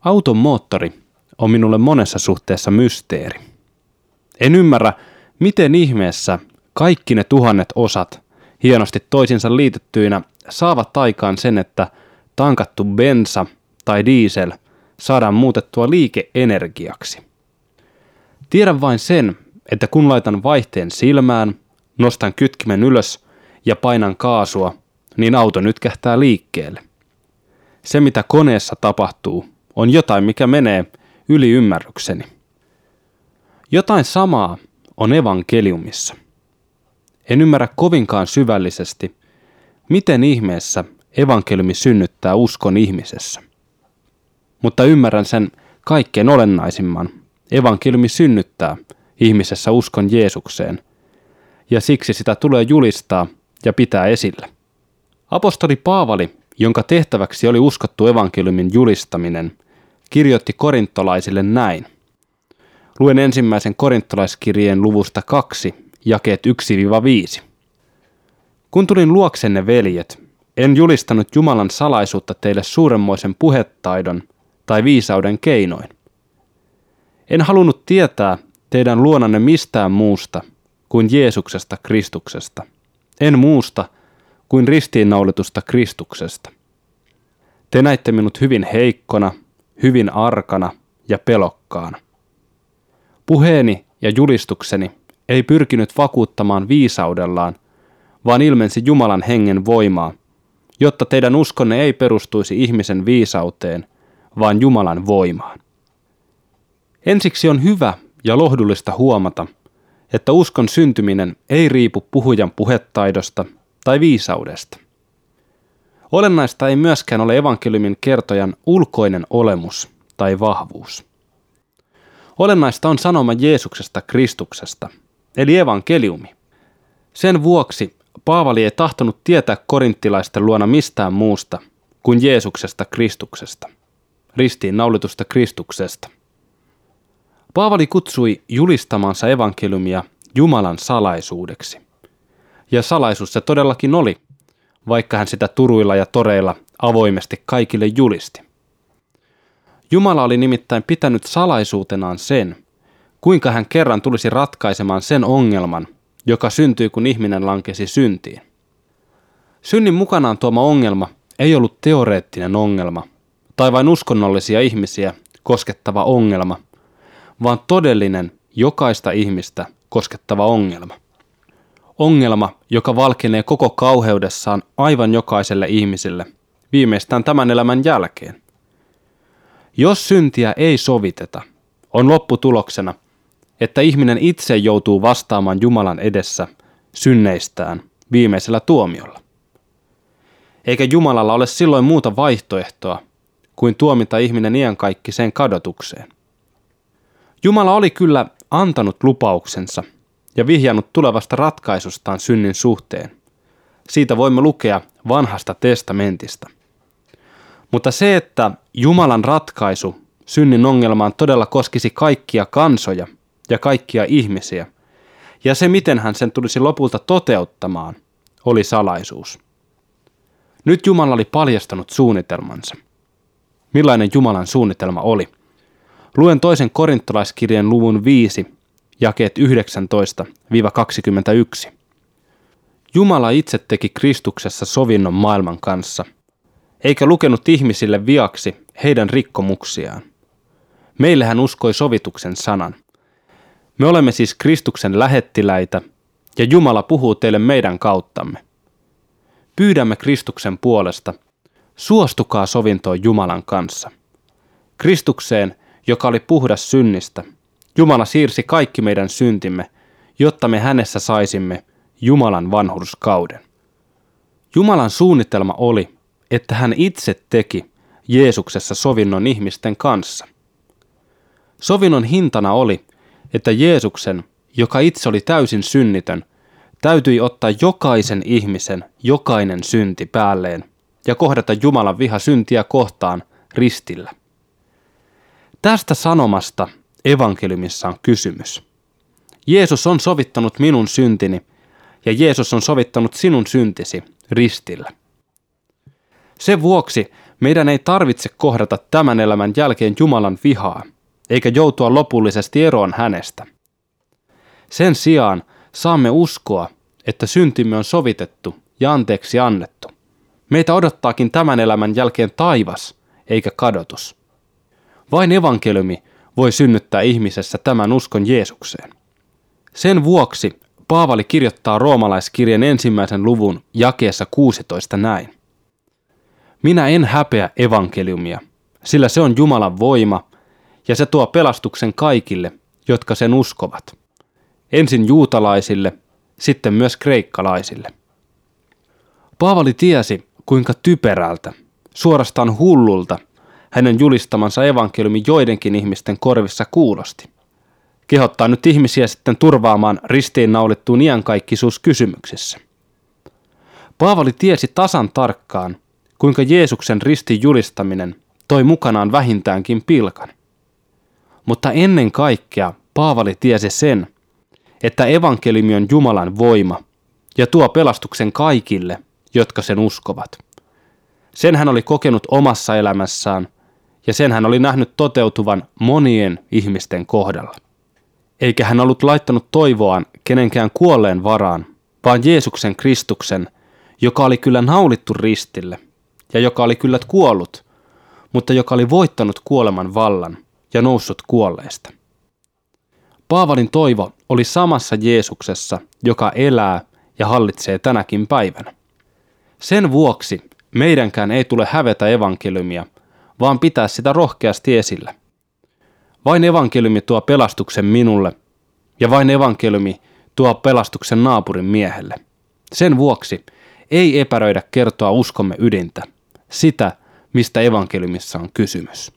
Auton moottori on minulle monessa suhteessa mysteeri. En ymmärrä, miten ihmeessä kaikki ne tuhannet osat, hienosti toisinsa liitettyinä, saavat aikaan sen, että tankattu bensa tai diesel saadaan muutettua liikeenergiaksi. Tiedän vain sen, että kun laitan vaihteen silmään, nostan kytkimen ylös ja painan kaasua, niin auto nytkähtää liikkeelle. Se, mitä koneessa tapahtuu, on jotain, mikä menee yli ymmärrykseni. Jotain samaa on evankeliumissa. En ymmärrä kovinkaan syvällisesti, miten ihmeessä evankeliumi synnyttää uskon ihmisessä. Mutta ymmärrän sen kaikkein olennaisimman. Evankeliumi synnyttää ihmisessä uskon Jeesukseen, ja siksi sitä tulee julistaa ja pitää esillä. Apostoli Paavali, jonka tehtäväksi oli uskottu evankeliumin julistaminen, kirjoitti korintolaisille näin. Luen ensimmäisen korintolaiskirjeen luvusta 2, jakeet 1-5. Kun tulin luoksenne, veljet, en julistanut Jumalan salaisuutta teille suuremmoisen puhetaidon tai viisauden keinoin. En halunnut tietää teidän luonanne mistään muusta kuin Jeesuksesta Kristuksesta, en muusta kuin ristiinnaulitusta Kristuksesta. Te näitte minut hyvin heikkona, hyvin arkana ja pelokkaana. Puheeni ja julistukseni ei pyrkinyt vakuuttamaan viisaudellaan, vaan ilmensi Jumalan hengen voimaa, jotta teidän uskonne ei perustuisi ihmisen viisauteen, vaan Jumalan voimaan. Ensiksi on hyvä ja lohdullista huomata, että uskon syntyminen ei riipu puhujan puhetaidosta tai viisaudesta. Olennaista ei myöskään ole evankeliumin kertojan ulkoinen olemus tai vahvuus. Olennaista on sanoma Jeesuksesta Kristuksesta, eli evankeliumi. Sen vuoksi Paavali ei tahtonut tietää korinttilaisten luona mistään muusta kuin Jeesuksesta Kristuksesta, ristiinnaulitusta Kristuksesta. Paavali kutsui julistamansa evankeliumia Jumalan salaisuudeksi. Ja salaisuus se todellakin oli, vaikka hän sitä turuilla ja toreilla avoimesti kaikille julisti. Jumala oli nimittäin pitänyt salaisuutenaan sen, kuinka hän kerran tulisi ratkaisemaan sen ongelman, joka syntyi, kun ihminen lankesi syntiin. Synnin mukanaan tuoma ongelma ei ollut teoreettinen ongelma tai vain uskonnollisia ihmisiä koskettava ongelma, vaan todellinen jokaista ihmistä koskettava ongelma. Ongelma, joka valkenee koko kauheudessaan aivan jokaiselle ihmiselle, viimeistään tämän elämän jälkeen. Jos syntiä ei soviteta, on lopputuloksena, että ihminen itse joutuu vastaamaan Jumalan edessä synneistään viimeisellä tuomiolla. Eikä Jumalalla ole silloin muuta vaihtoehtoa kuin tuomita ihminen iankaikkiseen kadotukseen. Jumala oli kyllä antanut lupauksensa ja vihjannut tulevasta ratkaisustaan synnin suhteen. Siitä voimme lukea Vanhasta testamentista. Mutta se, että Jumalan ratkaisu synnin ongelmaan todella koskisi kaikkia kansoja ja kaikkia ihmisiä, ja se miten hän sen tulisi lopulta toteuttamaan, oli salaisuus. Nyt Jumala oli paljastanut suunnitelmansa. Millainen Jumalan suunnitelma oli? Luen toisen korintolaiskirjeen luvun 5, jakeet 19-21. Jumala itse teki Kristuksessa sovinnon maailman kanssa, eikä lukenut ihmisille viaksi heidän rikkomuksiaan. Meille hän uskoi sovituksen sanan. Me olemme siis Kristuksen lähettiläitä, ja Jumala puhuu teille meidän kauttamme. Pyydämme Kristuksen puolesta, suostukaa sovintoon Jumalan kanssa. Kristukseen, joka oli puhdas synnistä, Jumala siirsi kaikki meidän syntimme, jotta me hänessä saisimme Jumalan vanhurskauden. Jumalan suunnitelma oli, että hän itse teki Jeesuksessa sovinnon ihmisten kanssa. Sovinnon hintana oli, että Jeesuksen, joka itse oli täysin synnitön, täytyi ottaa jokaisen ihmisen jokainen synti päälleen ja kohdata Jumalan viha syntiä kohtaan ristillä. Tästä sanomasta evankeliumissa on kysymys. Jeesus on sovittanut minun syntini ja Jeesus on sovittanut sinun syntisi ristillä. Sen vuoksi Meidän ei tarvitse kohdata tämän elämän jälkeen Jumalan vihaa, eikä joutua lopullisesti eroon hänestä. Sen sijaan saamme uskoa, että syntimme on sovitettu ja anteeksi annettu. Meitä odottaakin tämän elämän jälkeen taivas, eikä kadotus. Vain evankeliumi voi synnyttää ihmisessä tämän uskon Jeesukseen. Sen vuoksi Paavali kirjoittaa roomalaiskirjan 1. luvun jakeessa 16 näin. Minä en häpeä evankeliumia, sillä se on Jumalan voima, ja se tuo pelastuksen kaikille, jotka sen uskovat. Ensin juutalaisille, sitten myös kreikkalaisille. Paavali tiesi, kuinka typerältä, suorastaan hullulta, hänen julistamansa evankeliumi joidenkin ihmisten korvissa kuulosti. Kehottaa nyt ihmisiä sitten turvaamaan ristiinnaulittuun iankaikkisuuskysymyksissä. Paavali tiesi tasan tarkkaan, kuinka Jeesuksen ristin julistaminen toi mukanaan vähintäänkin pilkan. Mutta ennen kaikkea Paavali tiesi sen, että evankeliumi on Jumalan voima ja tuo pelastuksen kaikille, jotka sen uskovat. Sen hän oli kokenut omassa elämässään ja sen hän oli nähnyt toteutuvan monien ihmisten kohdalla. Eikä hän ollut laittanut toivoaan kenenkään kuolleen varaan, vaan Jeesuksen Kristuksen, joka oli kyllä naulittu ristille ja joka oli kyllä kuollut, mutta joka oli voittanut kuoleman vallan ja noussut kuolleista. Paavalin toivo oli samassa Jeesuksessa, joka elää ja hallitsee tänäkin päivänä. Sen vuoksi meidänkään ei tule hävetä evankeliumia, vaan pitää sitä rohkeasti esillä. Vain evankeliumi tuo pelastuksen minulle, ja vain evankeliumi tuo pelastuksen naapurin miehelle. Sen vuoksi ei epäröidä kertoa uskomme ydintä, sitä, mistä evankeliumissa on kysymys.